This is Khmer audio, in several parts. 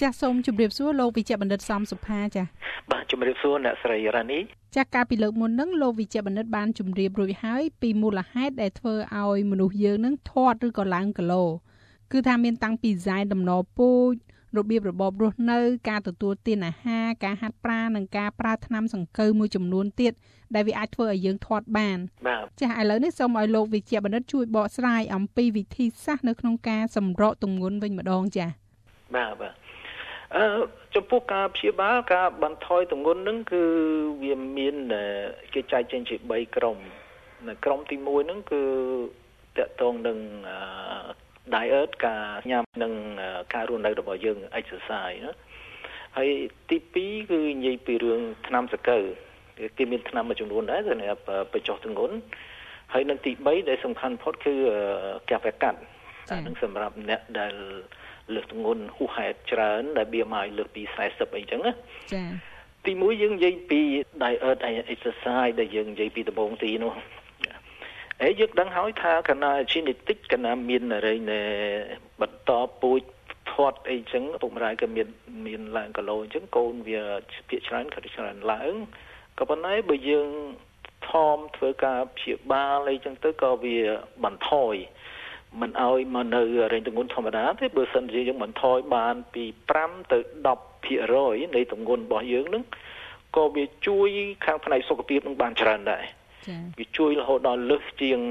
ចាសសូមជម្រាបសួរលោកវិជ្ជបណ្ឌិតសំសុផាចាបាទជម្រាបសួរអ្នកស្រីរ៉ានីចាសកាលពីលើកមុនហ្នឹងលោកវិជ្ជបណ្ឌិតបានជម្រាបរួចហើយពីមូលហេតុដែលធ្វើឲ្យមនុស្សយើងហ្នឹងធាត់ឬក៏ឡើងគីឡូគឺថាមានតាំងពីហ្សែនដំណពូជរបៀបរបបរស់នៅការទទួលទានអាហារការហាត់ប្រាណនិងការប្រើថ្នាំសង្កូវមួយចំនួនទៀតដែលវាអាចធ្វើឲ្យយើងធាត់បានចាសឥឡូវនេះសូមឲ្យលោកវិជ្ជបណ្ឌិតជួយបកស្រាយអំពីវិធីសាស្ត្រនៅក្នុងការសម្រកទម្ងន់វិញម្ដងចាសបាទចំពោះការព្យាបាលការបន្ថយទម្ងន់ហ្នឹងគឺវាមានគេចែកចេញជា3ក្រុមក្រុមទី1ហ្នឹងគឺតកតងនឹងdiet ការញ៉ាំនិងការរស់នៅរបស់យើង exercise ណាហើយទី2គឺនិយាយពីរឿងថ្នាំសង្កូវគេមានថ្នាំមួយចំនួនដែរសម្រាប់បញ្ចុះទម្ងន់ហើយនឹងទី3ដែលសំខាន់បំផុតគឺកាហ្វេកាត់ហ្នឹងសម្រាប់អ្នកដែលលើសទម្ងន់ហួសហេតុច្រើនដែល BMI លើសពី40អីចឹងណាចា៎ទី1យើងនិយាយពី diet exercise ដែលយើងនិយាយពីដំបូងទីនោះហើយយើងដឹងហើយថាកណា genetic កណាមានរែងបន្តពូជធាត់អីចឹងពុកម្ដាយក៏មានឡើងគីឡូអញ្ចឹងកូនវាភាគច្រើនក៏ច្រើនឡើងក៏ប៉ុន្តែបើយើងថមធ្វើការព្យាបាលអីចឹងទៅក៏វាបន្ថយមិនឲ្យមកនៅរែងទម្ងន់ធម្មតាទេបើសិនជាយើងបន្ថយបានពី5ទៅ 10% នៃទម្ងន់របស់យើងនឹងក៏វាជួយខាងផ្នែកសុខភាពនឹងបានច្រើនដែរវាជួយរហូតដល់លើសជាង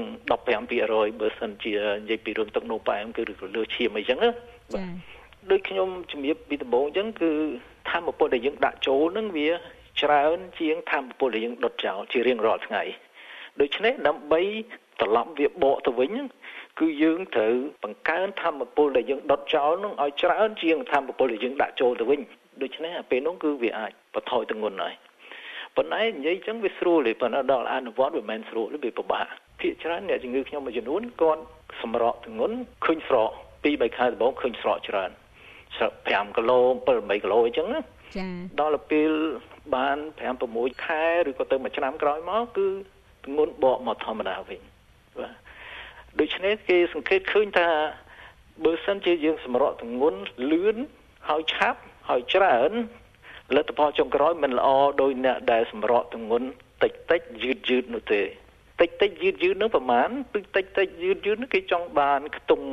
15% បើសិនជានិយាយពីរឿងទឹកនោមផ្អែមគឺលើសឈាមអីចឹងណាចា៎ដូចខ្ញុំជំរាបពីដំបូងអញ្ចឹងគឺធម្មពលដែលយើងដាក់ចូលនឹងវាច្រើនជាងធម្មពលដែលយើងដុតចោលជារៀងរាល់ថ្ងៃដូច្នេះដើម្បីត្រឡប់វាបកទៅវិញគឺយើងត្រូវបង្កើនធម្មពលដែលយើងដុតចោលនឹងឲ្យច្រើនជាងធម្មពលដែលយើងដាក់ចូលទៅវិញដូច្នេះពេលនោះគឺវាអាចបន្ថយទម្ងន់ហើយប៉ុន្តែនិយាយចឹងវាស្រួលទេប៉ុន្តែដល់អនុវត្តវាមិនស្រួលទេវាពិបាកភាគច្រើនអ្នកជំងឺខ្ញុំមួយចំនួនគាត់សម្រកទម្ងន់ឃើញស្រក 2-3 ខែដំបូងឃើញស្រកច្រើនស្រក5គីឡូ 7-8 គីឡូអញ្ចឹងណាចា៎ដល់ពេលបាន 5-6 ខែឬក៏ទៅមួយឆ្នាំក្រោយមកគឺទម្ងន់បកមកធម្មតាវិញបាទដូច្នេះគេសង្កេតឃើញថាបើសិនជាយើងសម្រកទម្ងន់លឿនហើយឆាប់ហើយច្រើនលទ្ធផលចុងក្រោយមិនល្អដោយអ្នកដែលសម្រកទម្ងន់តិចយឺតនោះទេតិចយឺតនោះប្រហែលគឺតិចយឺតនោះគេចង់បានខ្ទង់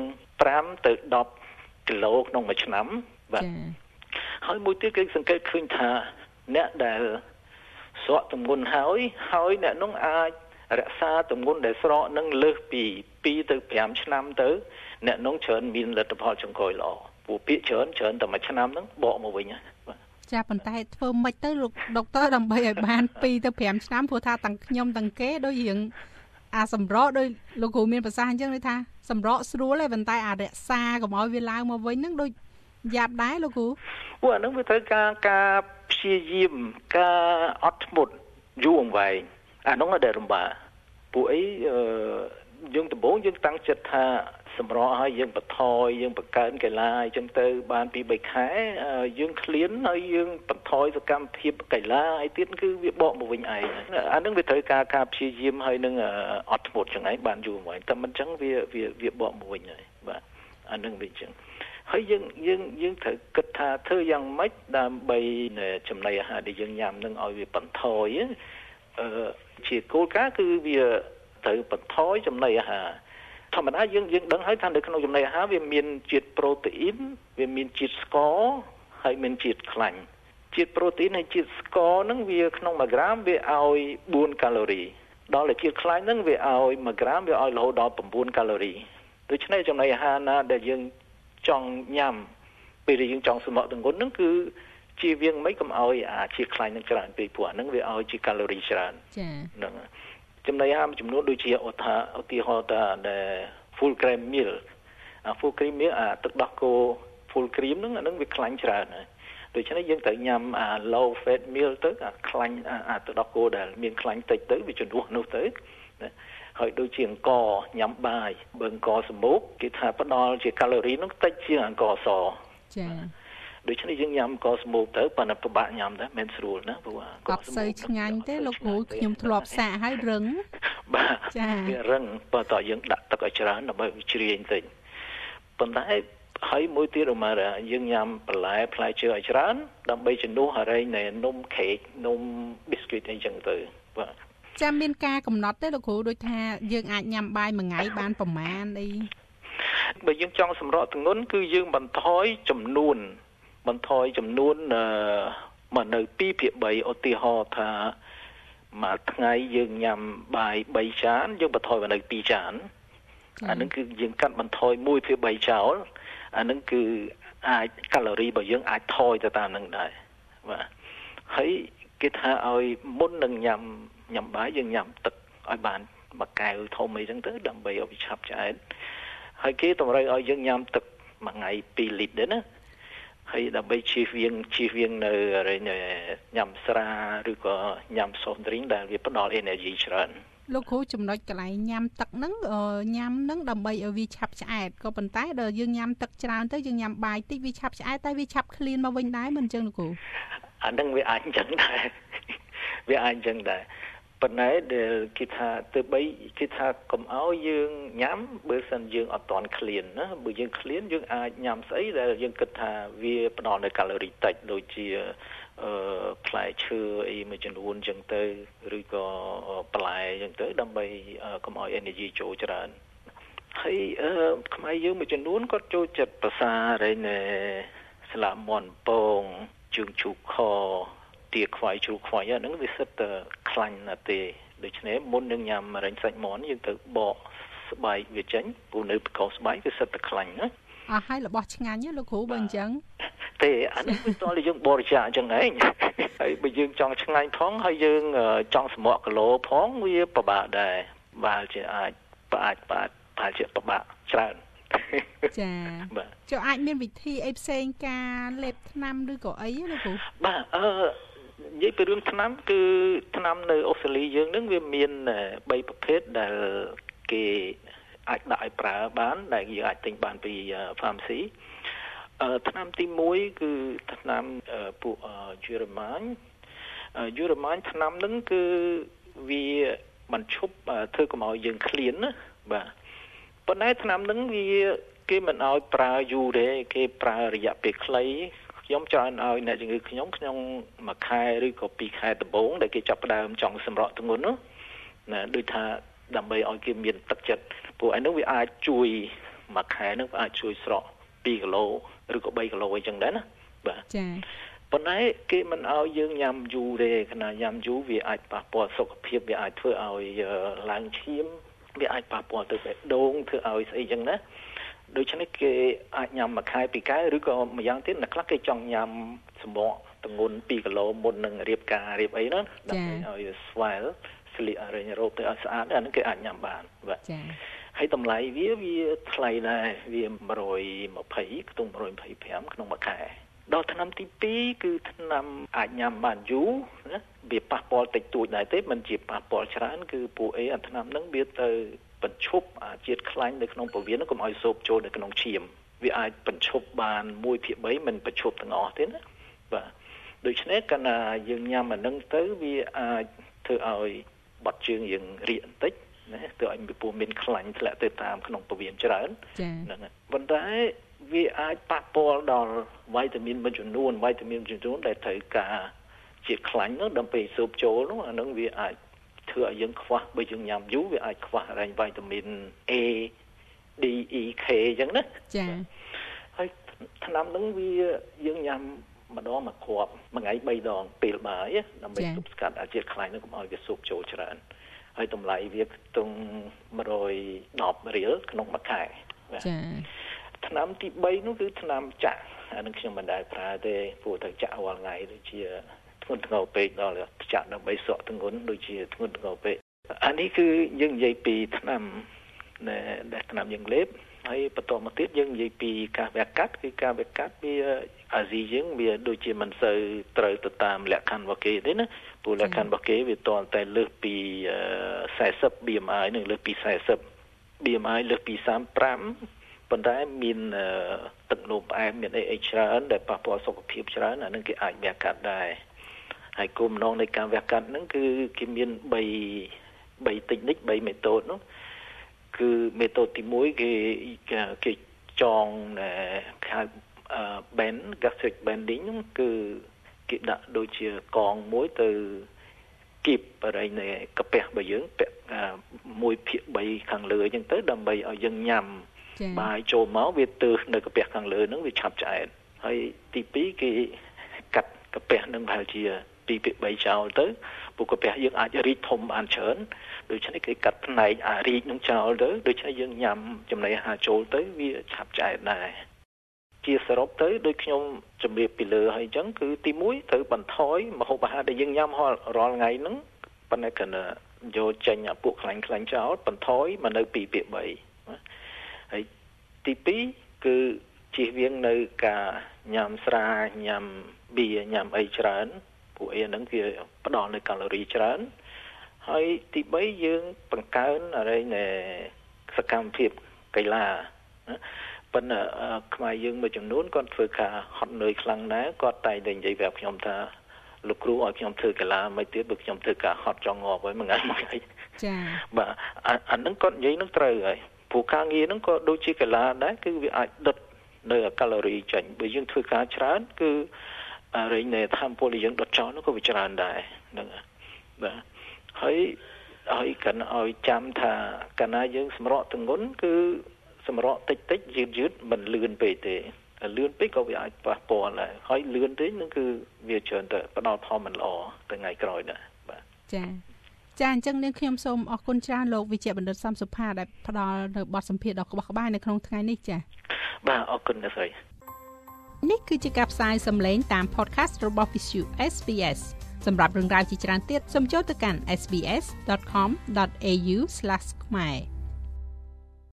5ទៅ10គីឡូក្នុងមួយឆ្នាំបាទហើយមួយទៀតគេសង្កេតឃើញថាអ្នកដែលស្រកទម្ងន់ហើយអ្នកនោះអាចរក្សាទម្ងន់ដែលស្រកនឹងលើសពី2ទៅ5ឆ្នាំទៅអ្នកនោះច្រើនមានលទ្ធផលចុងក្រោយល្អព្រោះពាក្យច្រើនតែមួយឆ្នាំហ្នឹងបកមកវិញបាទចាប៉ុន្តែធ្វើម៉េចទៅលោកដុកទ័រដើម្បីឲ្យបាន2ទៅ5ឆ្នាំព្រោះថាទាំងខ្ញុំទាំងគេដូចរៀងអាសម្រកដោយលោកគ្រូមានប្រសាសន៍អញ្ចឹងថាសម្រកស្រួលទេប៉ុន្តែអារក្សាកុំឲ្យវាឡើងមកវិញហ្នឹងដូចយ៉ាប់ដែរលោកគ្រូព្រោះអាហ្នឹងវាត្រូវការព្យាយាមការអត់ធ្មត់យូរអង្វែងអានោះដែលរំបាកពួកអីយើងដំបូងយើងតាំងចិត្តថាសម្រកឲ្យយើងបន្ថយយើងបង្កើនកីឡាអញ្ចឹងទៅបាន 2-3 ខែយើងឃ្លានហើយយើងបន្ថយសកម្មភាពកីឡាអីទៀតគឺវាបកមកវិញឯងអានឹងវាត្រូវការព្យាយាមហើយនឹងអត់ធ្មត់ចឹងឯងបានយូរមកតែមិនចឹងវាបកមកវិញហើយបាទអានឹងវាចឹងហើយយើងត្រូវគិតថាធ្វើយ៉ាងម៉េចដើម្បីចំណីអាហារដែលយើងញ៉ាំនឹងឲ្យវាបន្ថយជាគោលការណ៍គឺវាត្រូវបន្ថយចំណីអាហារធម្មតាយើងដឹងហើយថានៅក្នុងចំណីអាហារវាមានជាតិប្រូតេអ៊ីនវាមានជាតិស្ករហើយមានជាតិខ្លាញ់ជាតិប្រូតេអ៊ីនហើយជាតិស្ករហ្នឹងវាក្នុង1ក្រាមវាឲ្យ4កាឡូរីដល់តែជាតិខ្លាញ់ហ្នឹងវាឲ្យ1ក្រាមវាឲ្យរហូតដល់9កាឡូរីដូច្នេះចំណីអាហារណាដែលយើងចង់ញ៉ាំពេលដែលយើងចង់សម្រកទម្ងន់ហ្នឹងគឺជៀសវាងមិនកុំឲ្យអាជាតិខ្លាញ់ហ្នឹងច្រើនពេកព្រោះអាហ្នឹងវាឲ្យជាកាឡូរីច្រើនចា៎ហ្នឹងចំណីអាហារចំនួនដូចជាឧទាហរណ៍ថា full cream meal full cream meal ទឹកដោះគោ full cream ហ្នឹងវាខ្លាញ់ច្រើនហើយដូច្នេះយើងត្រូវញ៉ាំlow fat meal ទៅខ្លាញ់ទឹកដោះគោដែលមានខ្លាញ់តិចទៅវាជំនួសនោះទៅណាហើយដូចជាអង្ករញ៉ាំបាយបើអង្ករសម្បុកគេថាផ្ដល់ជាកាឡូរីនោះតិចជាងអង្ករសចា៎ដូច្នេះយើងញ៉ាំអង្ករសម្បុកទៅប៉ុន្តែពិបាកញ៉ាំដែរមិនស្រួលណាព្រោះអង្ករសម្បុកអត់សូវឆ្ងាញ់ទេលោកគ្រូខ្ញុំធ្លាប់សាកហើយរឹងបាទចា៎វារឹងបើតើយើងដាក់ទឹកឲ្យច្រើនដើម្បីវាជ្រាយបន្តិចប៉ុន្តែហើយមួយទៀតរមាយើងញ៉ាំបន្លែផ្លែឈើឲ្យច្រើនដើម្បីជំនួសអរិញនៃនំខេកនំប៊ីស្គីតអីចឹងទៅបាទចាំមានការកំណត់ទេលោកគ្រូដូចថាយើងអាចញ៉ាំបាយមួយថ្ងៃបានប្រមាណអីបើយើងចង់សម្រក់ធ្ងន់គឺយើងបន្ថយចំនួនមកនៅ 2/3 ឧទាហរណ៍ថាមួយថ្ងៃយើងញ៉ាំបាយ3ចានយើងបន្ថយមកនៅ2ចានអានឹងគឺយើងកាត់បន្ថយ 1/3 ចោលអានឹងគឺអាចកាឡូរីរបស់យើងអាចថយទៅតាមនឹងដែរបាទហើយគេថាឲ្យមុននឹងញ៉ាំបាយយើងញ៉ាំទឹកឲ្យបានមួយកែវធំអីចឹងទៅដើម្បីឲ្យវាឆាប់ឆ្អែតហើយគេតម្រូវឲ្យយើងញ៉ាំទឹកមួយថ្ងៃ2លីត្រដែរណាហើយដើម្បីជៀសវាងនៅញ៉ាំស្រាឬក៏ញ៉ាំ soft drink ដែលវាផ្ដល់ energy ច្រើនលោកគ្រូចំណុចកន្លែងញ៉ាំទឹកហ្នឹងញ៉ាំហ្នឹងដើម្បីឲ្យវាឆាប់ឆ្អែតក៏ប៉ុន្តែដល់យើងញ៉ាំទឹកច្រើនទៅយើងញ៉ាំបាយតិចវាឆាប់ឆ្អែតតែវាឆាប់ឃ្លានមកវិញដែរមិនអញ្ចឹងលោកគ្រូអាហ្នឹងវាអាចអញ្ចឹងដែរប៉ុន្តែដែលគេថាទៅបីគេថាកុំឲ្យយើងញ៉ាំបើសិនយើងអត់ទាន់ឃ្លានណាបើយើងឃ្លានយើងអាចញ៉ាំស្អីដែលយើងគិតថាវាផ្ដល់នូវកាឡូរីតិចដូចជាផ្លែឈើអីមួយចំនួនចឹងទៅឬក៏បន្លែចឹងទៅដើម្បីកុំឲ្យ energy ចូលច្រើនហើយខ្មែរយើងមួយចំនួនគាត់ចូលចិត្តភាសារ៉េស្លាមន់ពងជើងជូខទាខ្វាយជ្រូកខ្វាយហ្នឹងវាសិតតែខ្លាញ់ណាស់ទេដូច្នេះមុននឹងញ៉ាំរែងសាច់មាន់យើងទៅបកស្បែកវាចេញព្រោះនៅបកស្បែកវាសិតតែខ្លាញ់ណាហើយរបស់ឆ្ងាញ់លោកគ្រូបើអញ្ចឹងទេអានេះវាតលយើងបរិច្ចាគអញ្ចឹងឯងហើយបើយើងចង់ឆ្ងាញ់ផងហើយយើងចង់សម្រក់គីឡូផងវាពិបាកដែរបើជាអាចប្រហែលជាពិបាកច្រើនចាចុះអាចមានវិធីអីផ្សេងការលេបថ្នាំឬក៏អីលោកគ្រូបាទនិយាយពីរឿងថ្នាំគឺថ្នាំនៅអូស្ត្រាលីយើងនឹងវាមាន3ប្រភេទដែលគេអាចដាក់ឲ្យប្រើបានដែលយើងអាចទិញបានពី pharmacy ថ្នាំទី1គឺថ្នាំពួកយូរ៉ាម៉ាញថ្នាំហ្នឹងគឺវាបញ្ឈប់ធ្វើកុំឲ្យយើងឃ្លានណាបាទប៉ុន្តែថ្នាំហ្នឹងវាគេមិនឲ្យប្រើយូរទេគេប្រើរយៈពេលខ្លីខ្ញុំច្រើនឲ្យអ្នកជំងឺខ្ញុំមួយខែឬក៏2ខែដំបូងដែលគេចាប់ផ្ដើមចង់សម្រក់ធ្ងន់ណាដូចថាដើម្បីឲ្យគេមានទឹកចិត្តព្រោះឯនោះវាអាចជួយមួយខែនោះវាអាចជួយស្រក2គីឡូឬក៏3គីឡូអីចឹងដែរណាបាទចាប៉ុន្តែគេមិនឲ្យយើងញ៉ាំយូរទេខណៈញ៉ាំយូរវាអាចប៉ះពាល់សុខភាពវាអាចធ្វើឲ្យឡើងឈាមវាអាចប៉ះពាល់ទៅបេះដូងធ្វើឲ្យស្អីចឹងណាដូច្នេះគេអាចញ៉ាំមួយខែ2ខែឬក៏មួយយ៉ាងទៀតអ្នកខ្លះគេចង់ញ៉ាំសម្បកទម្ងន់2គីឡូមុននឹងរៀបការរៀបអីណាដើម្បីឲ្យស្វែលស្លៀករែងរ៉ូបទៅឲ្យស្អាតអាហ្នឹងគេអាចញ៉ាំបានបាទចាហើយតម្លៃវាថ្លៃដែរវា120ខ្ទង់125ក្នុងមួយខែដល់ថ្នាំទី2គឺថ្នាំអាចញ៉ាំបានយូរណាវាប៉ះពាល់តិចតួចដែរទេមិនជាប៉ះពាល់ច្រើនគឺពួកអាថ្នាំហ្នឹងវាទៅបញ្ឈប់ជាតិខ្លាញ់នៅក្នុងពោះវៀនកុំឲ្យសូបចូលនៅក្នុងឈាមវាអាចបញ្ឈប់បាន 1/3 មិនបញ្ឈប់ទាំងអស់ទេណាបាទដូច្នេះកាលណាយើងញ៉ាំអាហ្នឹងទៅវាអាចធ្វើឲ្យបាត់ជើងយើងរាកបន្តិចណាធ្វើឲ្យពោះមានខ្លាញ់ធ្លាក់ទៅតាមក្នុងពោះវៀនច្រើនហ្នឹងហើយប៉ុន្តែវាអាចប៉ះពាល់ដល់វីតាមីនមួយចំនួនដែលត្រូវការជាតិខ្លាញ់នោះដើម្បីសូបចូលនោះអានឹងវាអាចធ្វើឲ្យយើងខ្វះបើយើងញ៉ាំយូរវាអាចខ្វះរ៉ែងវីតាមីន A D E K អញ្ចឹងណាចាហើយថ្នាំហ្នឹងវាយើងញ៉ាំម្ដងមួយគ្រាប់មួយថ្ងៃ3ដងពេលបាយដើម្បីទប់ស្កាត់ជាតិខ្លាញ់នោះកុំឲ្យវាសូបចូលច្រើនហើយតម្លៃវាខ្ទង់110រៀលក្នុងមួយខែចាថ្នាំទី3នោះគឺថ្នាំចាក់អានឹងខ្ញុំមិនដែលប្រើទេព្រោះតែចាក់រាល់ថ្ងៃដូចជាធ្ងន់ធ្ងរពេកដល់ចាក់ដើម្បីសក់ធ្ងន់ដូចជាធ្ងន់ធ្ងរពេកអានេះគឺយើងនិយាយពីថ្នាំដែលថ្នាំយើងលេបហើយបន្តមកទៀតយើងនិយាយពីការវះកាត់គឺការវះកាត់វាអាស៊ីយើងវាដូចជាមិនសូវត្រូវទៅតាមលក្ខខណ្ឌរបស់គេទេណាព្រោះលក្ខខណ្ឌរបស់គេវាតតែលើសពី40 BMI នឹងលើសពី40 BMI លើសពី35ប៉ុន្តែមានទឹកនោមផ្អែមមានអីច្រើនដែលប៉ះពាល់សុខភាពច្រើនអានឹងគេអាចវះកាត់ដែរហើយគោលបំណងនៃការវះកាត់ហ្នឹងគឺគេមាន3 technique 3 method នោះគឺ method ទី1គេចងហៅband gastric banding គឺគេដាក់ដូចជាកងមួយទៅគៀបបរិយានៃកាពះរបស់យើងពាក់1/3ខាងលើអញ្ចឹងទៅដើម្បីឲ្យយើងញ៉ាំបាយចូលមកវាទើសនៅកាពះខាងលើហ្នឹងវាឆាប់ឆ្អែតហើយទី2គេកាត់កាពះហ្នឹងប្រហែលជា2/3ចោលទៅព្រោះកាពះយើងអាចរីកធំបានច្រើនដូច្នេះគេកាត់ផ្នែកអារីកហ្នឹងចោលទៅដូច្នេះយើងញ៉ាំចំណីអាហារចូលទៅវាឆាប់ឆ្អែតដែរជាសរុបទៅដូចខ្ញុំជម្រាបពីលើហើយអញ្ចឹងគឺទី1ត្រូវបន្ថយម្ហូបអាហារដែលយើងញ៉ាំរាល់ថ្ងៃហ្នឹងប៉ុន្តែគណៈយកចេញពួកខ្លាញ់ចោលបន្ថយមកនៅ2/3ហើយទី2គឺជៀសវាងនៅការញ៉ាំស្រាញ៉ាំបៀញ៉ាំអីច្រើនពួកអីហ្នឹងវាផ្ដល់នូវកាឡូរីច្រើនហើយទី3យើងបង្កើនอะไรនៃសកម្មភាពកីឡាប៉ុន្តែខ្មែរយើងមួយចំនួនគាត់ធ្វើការហត់នឿយខ្លាំងណាស់គាត់តែនិយាយប្រាប់ខ្ញុំថាលោកគ្រូឲ្យខ្ញុំធ្វើកីឡាមិនទៀតបើខ្ញុំធ្វើការហត់ចង់ងាប់ហើយមួយថ្ងៃចាបាទអាហ្នឹងគាត់និយាយនឹងត្រូវហើយព្រោះការងារហ្នឹងក៏ដូចជាកីឡាដែរគឺវាអាចដុតនៅកាឡូរីចេញបើយើងធ្វើការច្រើនគឺរែងនៃថាមពលដែលយើងដុតចោលនោះក៏វាច្រើនដែរហ្នឹងបាទហើយកាន់ឲ្យចាំថាកាលណាយើងសម្រក់ទម្ងន់គឺសម្រក់តិចយឺតមិនលឿនពេកទេលឿនពេកក៏វាអាចប៉ះពាល់ដែរហើយលឿនពេកនឹងគឺវាច្រើនតែផ្ដល់ផលមិនល្អទៅថ្ងៃក្រោយដែរបាទចាអញ្ចឹងនាងខ្ញុំសូមអរគុណច្រើនលោកវិជ្ជបណ្ឌិតសំសុផាដែលផ្ដល់នៅបទសម្ភាសន៍ដ៏ក្បោះក្បាយនៅក្នុងថ្ងៃនេះចាបាទអរគុណណាស់ស្រីនេះគឺជាការផ្សាយសម្លេងតាម podcast របស់ Visu SBS សម្រាប់រឿងរ៉ាវជាច្រើនទៀតសូមចូលទៅកាន់sbs.com.au/khmer